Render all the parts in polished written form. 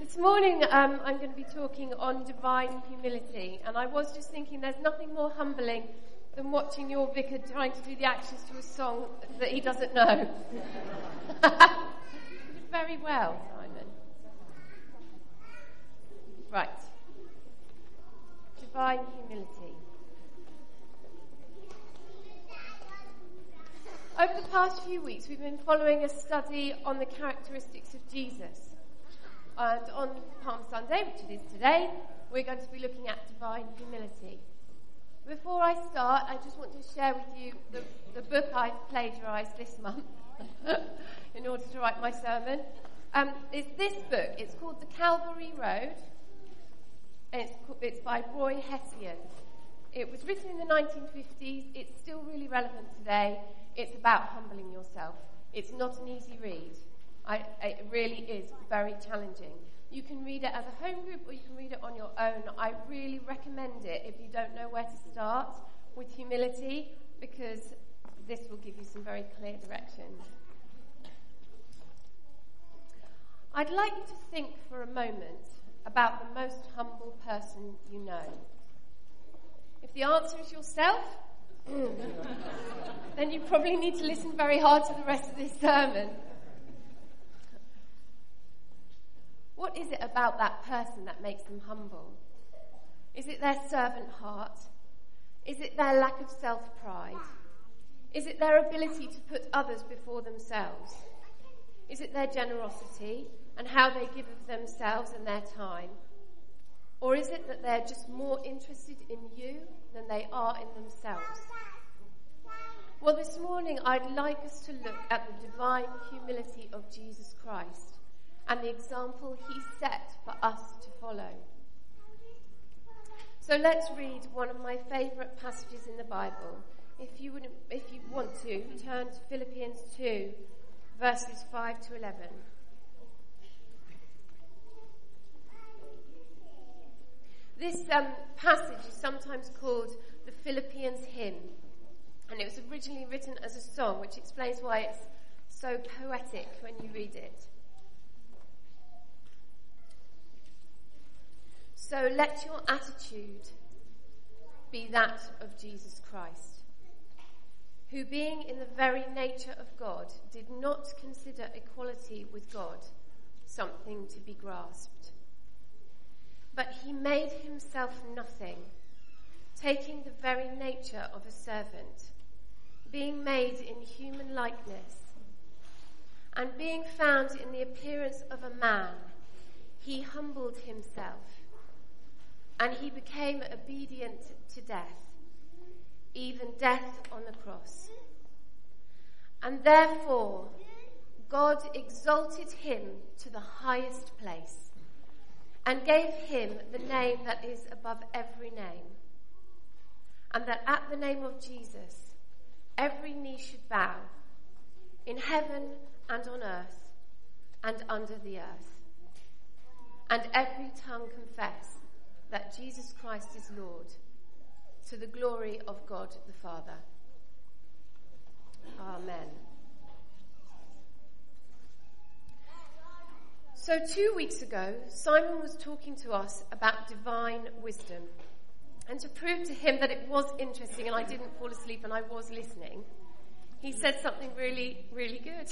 This morning I'm going to be talking on divine humility, and I was just thinking there's nothing more humbling than watching your vicar trying to do the actions to a song that he doesn't know. You did very well, Simon. Right. Divine humility. Over the past few weeks, we've been following a study on the characteristics of Jesus. And on Palm Sunday, which it is today, we're going to be looking at divine humility. Before I start, I just want to share with you the book I've plagiarised this month in order to write my sermon. It's this book. It's called The Calvary Road. And it's by Roy Hession. It was written in the 1950s. It's still really relevant today. It's about humbling yourself. It's not an easy read. It really is very challenging. You can read it as a home group or you can read it on your own. I really recommend it if you don't know where to start with humility, because this will give you some very clear directions. I'd like you to think for a moment about the most humble person you know. If the answer is yourself, then you probably need to listen very hard to the rest of this sermon. What is it about that person that makes them humble? Is it their servant heart? Is it their lack of self-pride? Is it their ability to put others before themselves? Is it their generosity and how they give of themselves and their time? Or is it that they're just more interested in you than they are in themselves? Well, this morning I'd like us to look at the divine humility of Jesus Christ and the example he set for us to follow. So let's read one of my favourite passages in the Bible. If you want to, turn to Philippians 2, verses 5 to 11. This passage is sometimes called the Philippians hymn, and it was originally written as a song, which explains why it's so poetic when you read it. So let your attitude be that of Jesus Christ, who being in the very nature of God did not consider equality with God something to be grasped. But he made himself nothing, taking the very nature of a servant, being made in human likeness, and being found in the appearance of a man, he humbled himself, and he became obedient to death, even death on the cross. And therefore, God exalted him to the highest place and gave him the name that is above every name, and that at the name of Jesus, every knee should bow, in heaven and on earth and under the earth, and every tongue confess that Jesus Christ is Lord, to the glory of God the Father. Amen. So 2 weeks ago, Simon was talking to us about divine wisdom. And to prove to him that it was interesting and I didn't fall asleep and I was listening, he said something really, really good.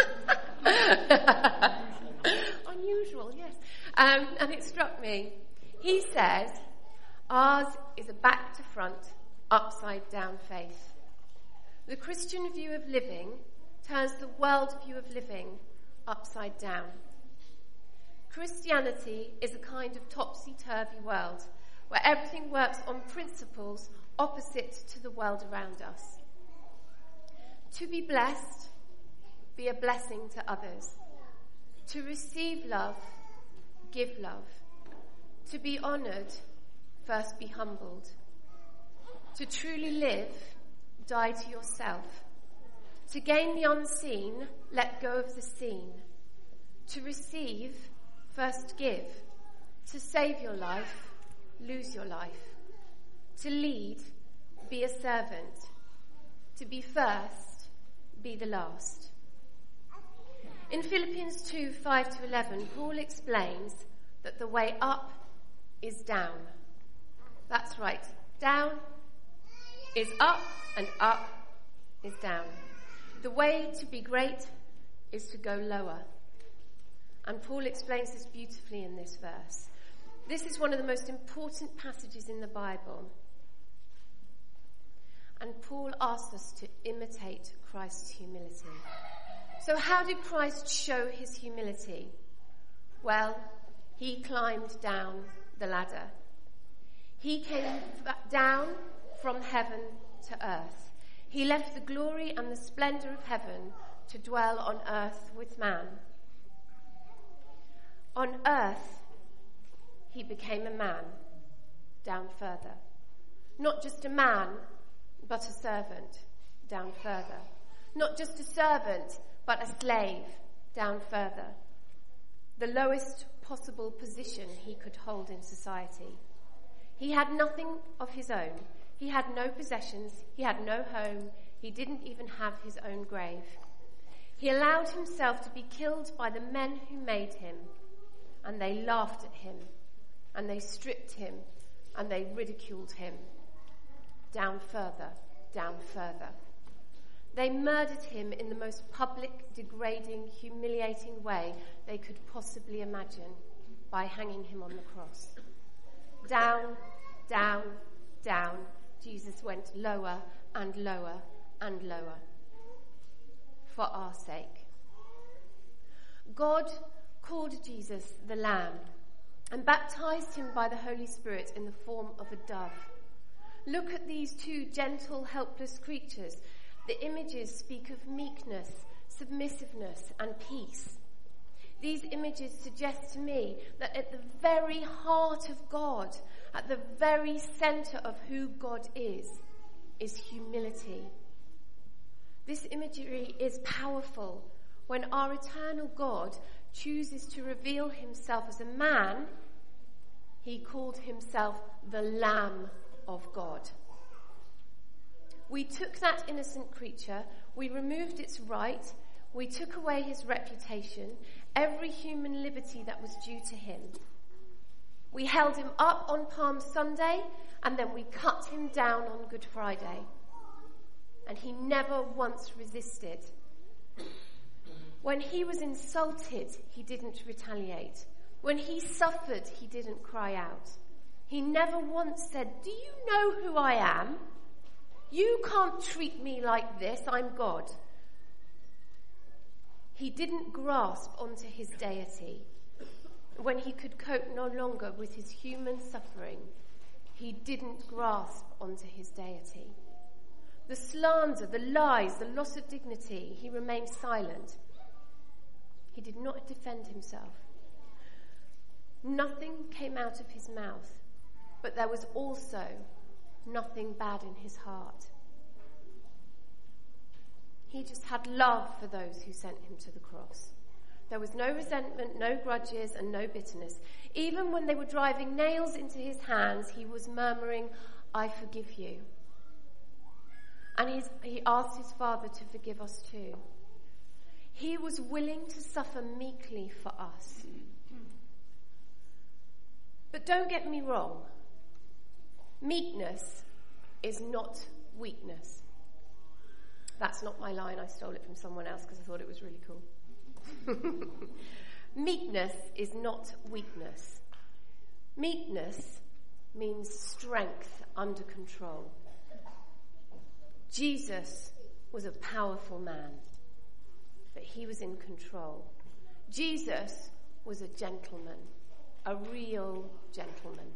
Unusual, yes. And it struck me. He says, ours is a back to front, upside down faith. The Christian view of living turns the world view of living upside down. Christianity is a kind of topsy-turvy world where everything works on principles opposite to the world around us. To be blessed, be a blessing to others. To receive love, give love. To be honoured, first be humbled. To truly live, die to yourself. To gain the unseen, let go of the seen. To receive, first give. To save your life, lose your life. To lead, be a servant. To be first, be the last. In Philippians 2, 5 to 11, Paul explains that the way up is down. That's right. Down is up and up is down. The way to be great is to go lower. And Paul explains this beautifully in this verse. This is one of the most important passages in the Bible. And Paul asks us to imitate Christ's humility. So how did Christ show his humility? Well, he climbed down the ladder. He came down from heaven to earth. He left the glory and the splendor of heaven to dwell on earth with man. On earth, he became a man, down further. Not just a man, but a servant, down further. Not just a servant, but a slave, down further. The lowest possible position he could hold in society. He had nothing of his own. He had no possessions. He had no home. He didn't even have his own grave. He allowed himself to be killed by the men who made him, and they laughed at him, and they stripped him, and they ridiculed him. Down further, down further. They murdered him in the most public, degrading, humiliating way they could possibly imagine by hanging him on the cross. Down, down, down, Jesus went lower and lower and lower for our sake. God called Jesus the Lamb and baptized him by the Holy Spirit in the form of a dove. Look at these two gentle, helpless creatures. The images speak of meekness, submissiveness, and peace. These images suggest to me that at the very heart of God, at the very center of who God is humility. This imagery is powerful. When our eternal God chooses to reveal himself as a man, he called himself the Lamb of God. We took that innocent creature, we removed its right, we took away his reputation, every human liberty that was due to him. We held him up on Palm Sunday, and then we cut him down on Good Friday. And he never once resisted. When he was insulted, he didn't retaliate. When he suffered, he didn't cry out. He never once said, "Do you know who I am? You can't treat me like this, I'm God." He didn't grasp onto his deity. When he could cope no longer with his human suffering, he didn't grasp onto his deity. The slander, the lies, the loss of dignity, he remained silent. He did not defend himself. Nothing came out of his mouth, but there was also nothing bad in his heart. He just had love for those who sent him to the cross. There was no resentment, no grudges, and no bitterness. Even when they were driving nails into his hands, he was murmuring, "I forgive you." And he asked his Father to forgive us too. He was willing to suffer meekly for us. But don't get me wrong. Meekness is not weakness. That's not my line. I stole it from someone else because I thought it was really cool. Meekness is not weakness. Meekness means strength under control. Jesus was a powerful man, but he was in control. Jesus was a gentleman, a real gentleman.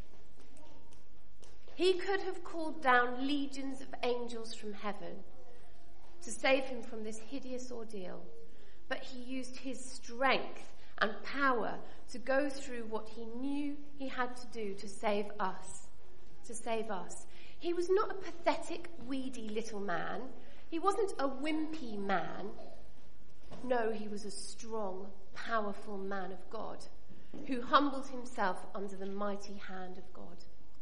He could have called down legions of angels from heaven to save him from this hideous ordeal, but he used his strength and power to go through what he knew he had to do to save us. He was not a pathetic, weedy little man. He wasn't a wimpy man. No, he was a strong, powerful man of God who humbled himself under the mighty hand of God.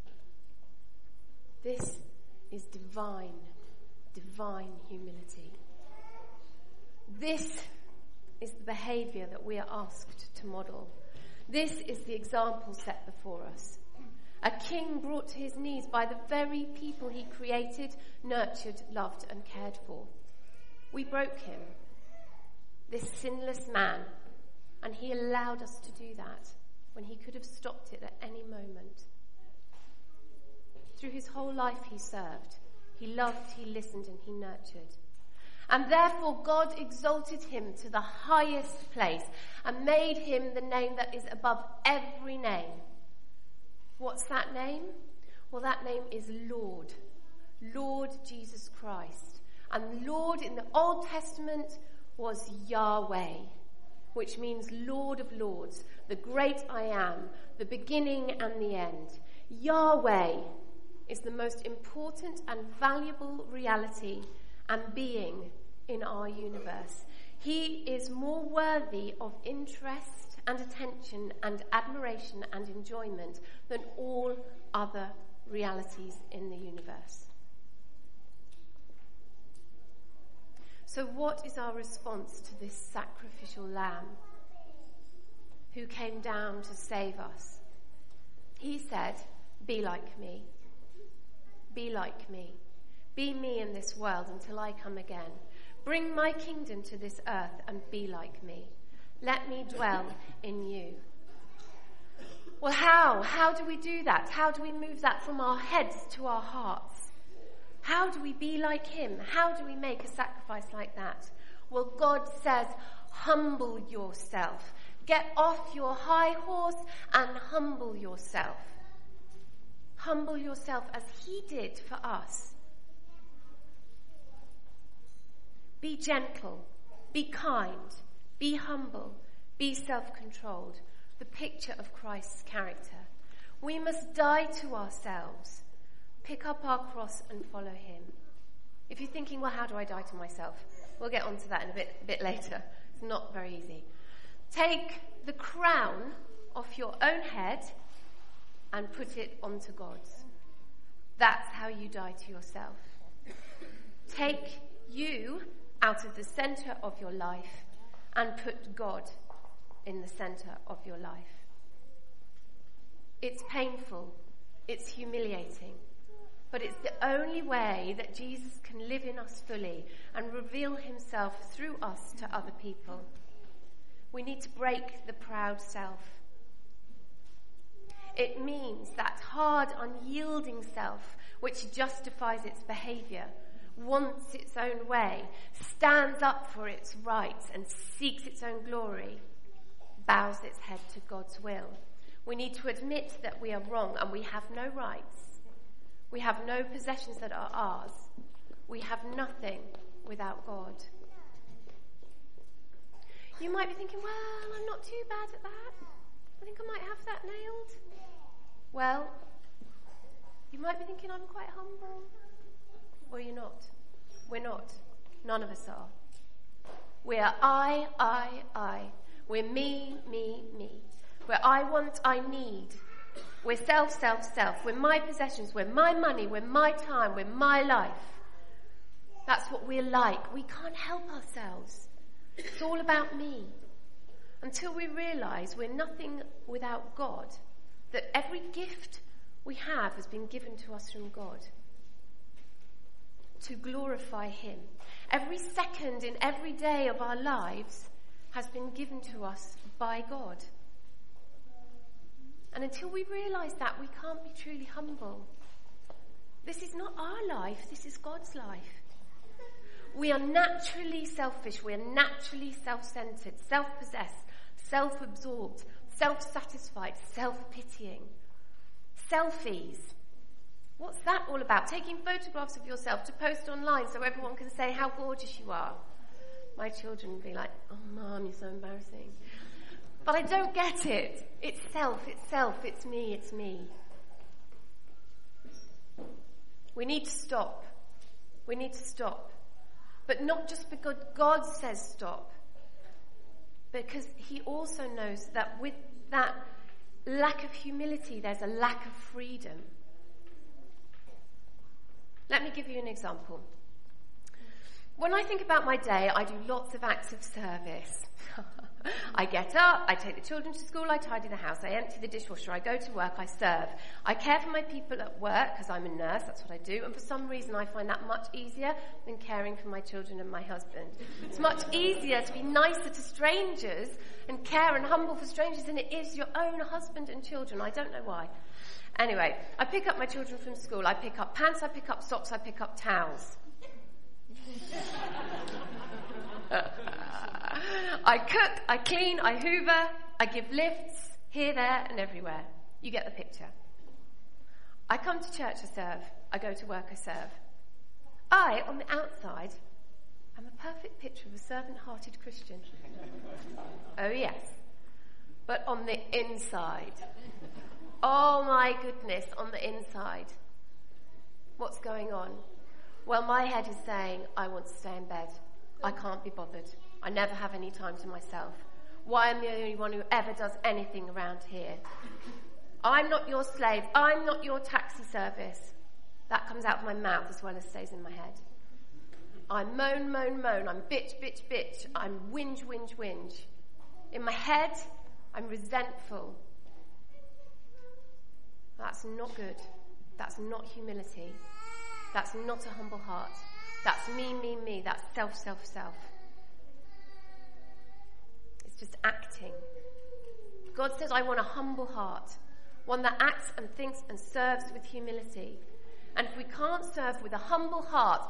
This is divine humility. This is the behavior that we are asked to model. This is the example set before us. A king brought to his knees by the very people he created, nurtured, loved, and cared for. We broke him, this sinless man, and he allowed us to do that when he could have stopped it at any moment. Through his whole life he served, he loved, he listened, and he nurtured. And therefore God exalted him to the highest place and made him the name that is above every name. What's that name? Well, that name is Lord. Lord Jesus Christ. And Lord in the Old Testament was Yahweh, which means Lord of Lords, the great I am, the beginning and the end. Yahweh is the most important and valuable reality and being in our universe. He is more worthy of interest and attention and admiration and enjoyment than all other realities in the universe. So what is our response to this sacrificial lamb who came down to save us? He said, "Be like me. Be like me. Be me in this world until I come again. Bring my kingdom to this earth and be like me. Let me dwell in you." Well, how? How do we do that? How do we move that from our heads to our hearts? How do we be like him? How do we make a sacrifice like that? Well, God says, humble yourself. Get off your high horse and humble yourself. Humble yourself as he did for us. Be gentle, be kind, be humble, be self-controlled. The picture of Christ's character. We must die to ourselves, pick up our cross and follow him. If you're thinking, well, how do I die to myself? We'll get onto that in a bit later. It's not very easy. Take the crown off your own head and put it onto God's. That's how you die to yourself. Take you out of the center of your life and put God in the center of your life. It's painful, it's humiliating, but it's the only way that Jesus can live in us fully and reveal himself through us to other people. We need to break the proud self. It means that hard, unyielding self which justifies its behavior, wants its own way, stands up for its rights and seeks its own glory, bows its head to God's will. We need to admit that we are wrong and we have no rights. We have no possessions that are ours. We have nothing without God. You might be thinking, well, I'm not too bad at that. I think I might have that nailed. Well, you might be thinking I'm quite humble. Well, you're not. We're not. None of us are. We are I. We're me. We're I want, I need. We're self. We're my possessions. We're my money. We're my time. We're my life. That's what we're like. We can't help ourselves. It's all about me. Until we realise we're nothing without God, that every gift we have has been given to us from God to glorify him. Every second in every day of our lives has been given to us by God. And until we realise that, we can't be truly humble. This is not our life, this is God's life. We are naturally selfish, we are naturally self-centred, self-possessed, self-absorbed, self-satisfied, self-pitying. Selfies. What's that all about? Taking photographs of yourself to post online so everyone can say how gorgeous you are. My children would be like, oh, Mum, you're so embarrassing. But I don't get it. It's self, it's me. We need to stop. But not just because God says stop, because he also knows that with that lack of humility, there's a lack of freedom. Let me give you an example. When I think about my day, I do lots of acts of service. I get up, I take the children to school, I tidy the house, I empty the dishwasher, I go to work, I serve. I care for my people at work because I'm a nurse, that's what I do, and for some reason I find that much easier than caring for my children and my husband. It's much easier to be nicer to strangers and care and humble for strangers than it is your own husband and children. I don't know why. Anyway, I pick up my children from school, I pick up pants, I pick up socks, I pick up towels. I cook, I clean, I hoover, I give lifts, here, there, and everywhere. You get the picture. I come to church, I serve. I go to work, I serve. I, on the outside, am a perfect picture of a servant-hearted Christian. Oh, yes. But on the inside, oh my goodness, on the inside, what's going on? Well, my head is saying, I want to stay in bed. I can't be bothered. I never have any time to myself. Why am I the only one who ever does anything around here? I'm not your slave. I'm not your taxi service. That comes out of my mouth as well as stays in my head. I moan, moan, moan. I'm bitch, bitch, bitch. I'm whinge, whinge, whinge. In my head, I'm resentful. That's not good. That's not humility. That's not a humble heart. That's me, me, me. That's self, self, self. It's just acting. God says, I want a humble heart, one that acts and thinks and serves with humility. And if we can't serve with a humble heart,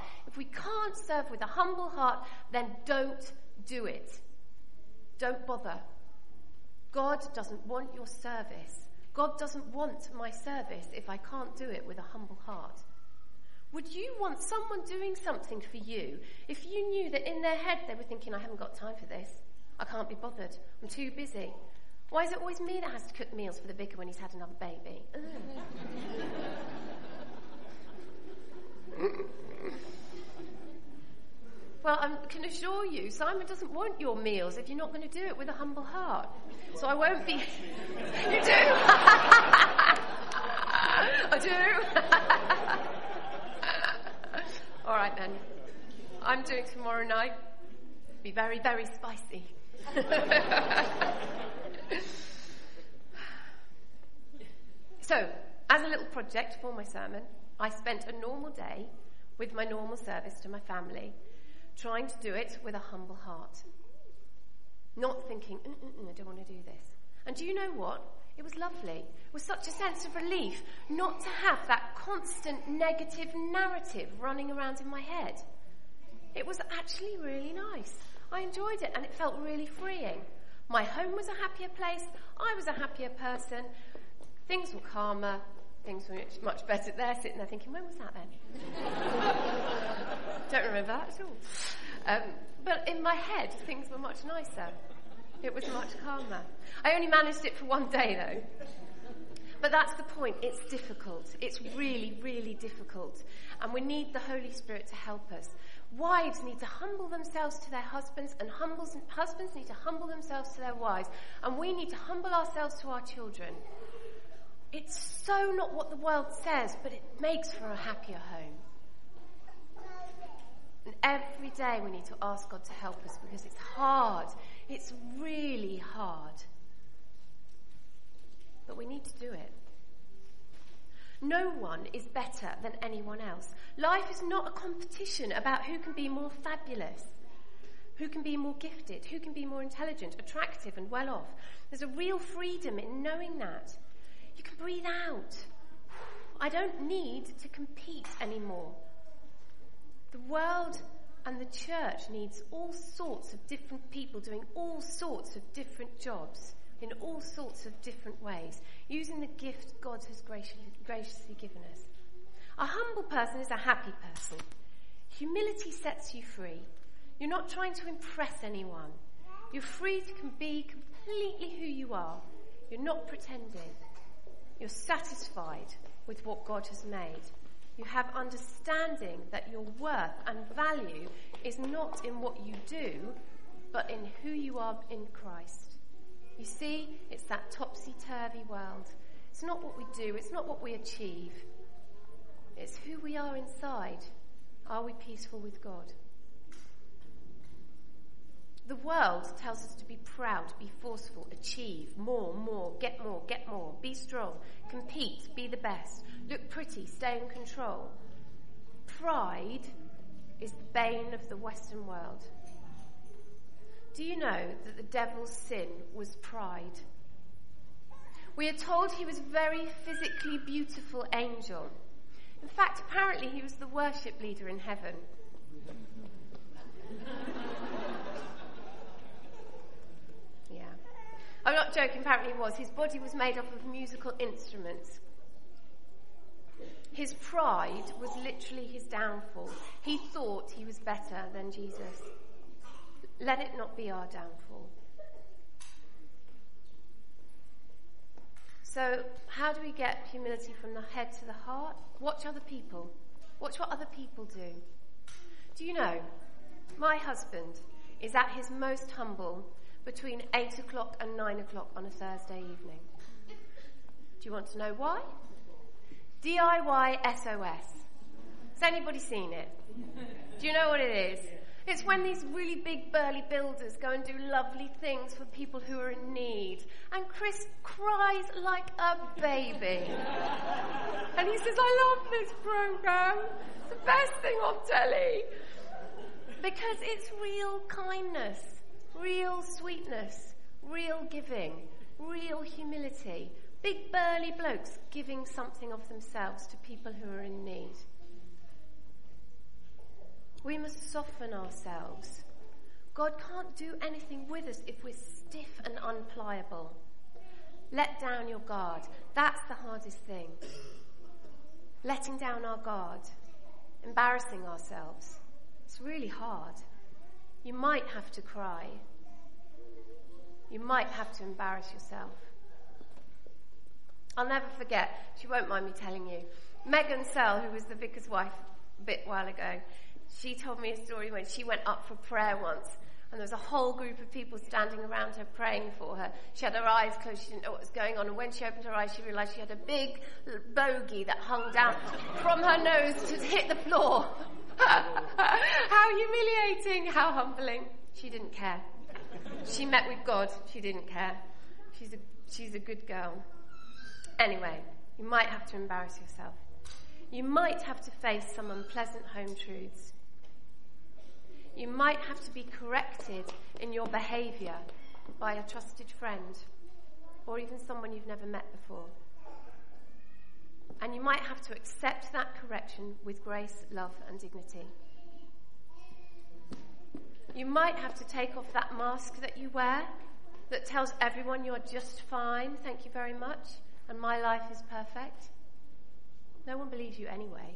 then don't do it. Don't bother. God doesn't want your service. God doesn't want my service if I can't do it with a humble heart. Would you want someone doing something for you if you knew that in their head they were thinking, I haven't got time for this. I can't be bothered. I'm too busy. Why is it always me that has to cook meals for the vicar when he's had another baby? Well, I can assure you, Simon doesn't want your meals if you're not going to do it with a humble heart. So I won't be... You do? I do? All right then. I'm doing tomorrow night. Be very, very spicy. So, as a little project for my sermon, I spent a normal day with my normal service to my family, trying to do it with a humble heart. Not thinking, I don't want to do this. And do you know what? It was lovely. It was such a sense of relief not to have that constant negative narrative running around in my head. It was actually really nice. I enjoyed it and it felt really freeing. My home was a happier place. I was a happier person. Things were calmer. Things were much better. They're sitting there thinking, when was that then? Don't remember that at all. But in my head, things were much nicer. It was much calmer. I only managed it for one day, though. But that's the point. It's difficult. It's really, really difficult. And we need the Holy Spirit to help us. Wives need to humble themselves to their husbands, and husbands need to humble themselves to their wives. And we need to humble ourselves to our children. It's so not what the world says, but it makes for a happier home. And every day we need to ask God to help us because it's hard. It's really hard. But we need to do it. No one is better than anyone else. Life is not a competition about who can be more fabulous, who can be more gifted, who can be more intelligent, attractive and well off. There's a real freedom in knowing that. You can breathe out. I don't need to compete anymore. The world and the church needs all sorts of different people doing all sorts of different jobs in all sorts of different ways, using the gift God has graciously given us. A humble person is a happy person. Humility sets you free. You're not trying to impress anyone. You're free to be completely who you are. You're not pretending. You're satisfied with what God has made. You have understanding that your worth and value is not in what you do, but in who you are in Christ. You see, it's that topsy-turvy world. It's not what we do, it's not what we achieve. It's who we are inside. Are we peaceful with God? The world tells us to be proud, be forceful, achieve, more, get more, be strong, compete, be the best, look pretty, stay in control. Pride is the bane of the Western world. Do you know that the devil's sin was pride? We are told he was a very physically beautiful angel. In fact, apparently he was the worship leader in heaven. Yeah. I'm not joking, apparently he was. His body was made up of musical instruments. His pride was literally his downfall. He thought he was better than Jesus. Let it not be our downfall. So, how do we get humility from the head to the heart? Watch other people. Watch what other people do. Do you know, my husband is at his most humble between 8 o'clock and 9 o'clock on a Thursday evening. Do you want to know why? DIY SOS. Has anybody seen it? Do you know what it is? It's when these really big burly builders go and do lovely things for people who are in need. And Chris cries like a baby. And he says, I love this programme. It's the best thing on telly. Because it's real kindness, real sweetness, real giving, real humility. Big burly blokes giving something of themselves to people who are in need. We must soften ourselves. God can't do anything with us if we're stiff and unpliable. Let down your guard. That's the hardest thing. Letting down our guard. Embarrassing ourselves. It's really hard. You might have to cry. You might have to embarrass yourself. I'll never forget, she won't mind me telling you, Megan Sell, who was the vicar's wife a bit while ago, she told me a story when she went up for prayer once, and there was a whole group of people standing around her praying for her. She had her eyes closed, she didn't know what was going on, and when she opened her eyes, she realised she had a big bogey that hung down from her nose to hit the floor. How humiliating, how humbling. She didn't care. She met with God, she didn't care. She's a good girl. Anyway, you might have to embarrass yourself. You might have to face some unpleasant home truths. You might have to be corrected in your behaviour by a trusted friend or even someone you've never met before. And you might have to accept that correction with grace, love and dignity. You might have to take off that mask that you wear that tells everyone you're just fine, thank you very much, and my life is perfect. No one believes you anyway.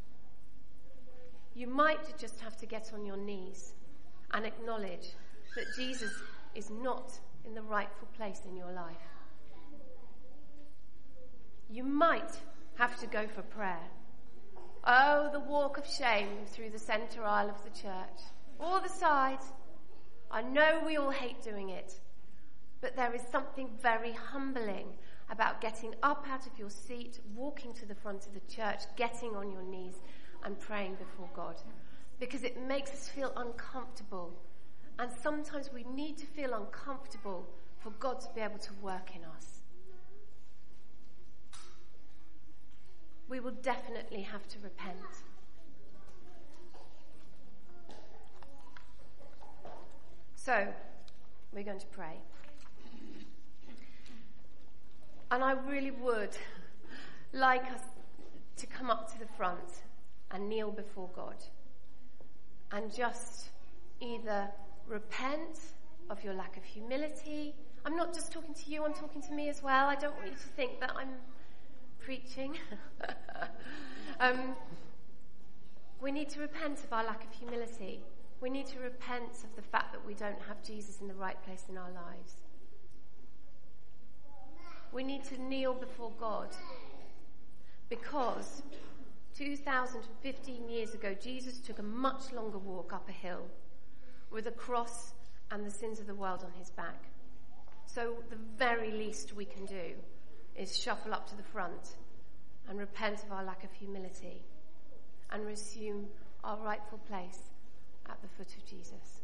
You might just have to get on your knees and acknowledge that Jesus is not in the rightful place in your life. You might have to go for prayer. Oh, the walk of shame through the centre aisle of the church, or the side. I know we all hate doing it, but there is something very humbling about getting up out of your seat, walking to the front of the church, getting on your knees and praying before God. Because it makes us feel uncomfortable. And sometimes we need to feel uncomfortable for God to be able to work in us. We will definitely have to repent. So, we're going to pray. And I really would like us to come up to the front and kneel before God and just either repent of your lack of humility. I'm not just talking to you, I'm talking to me as well. I don't want you to think that I'm preaching. We need to repent of our lack of humility. We need to repent of the fact that we don't have Jesus in the right place in our lives. We need to kneel before God because 2015 years ago, Jesus took a much longer walk up a hill with a cross and the sins of the world on his back. So the very least we can do is shuffle up to the front and repent of our lack of humility and resume our rightful place at the foot of Jesus.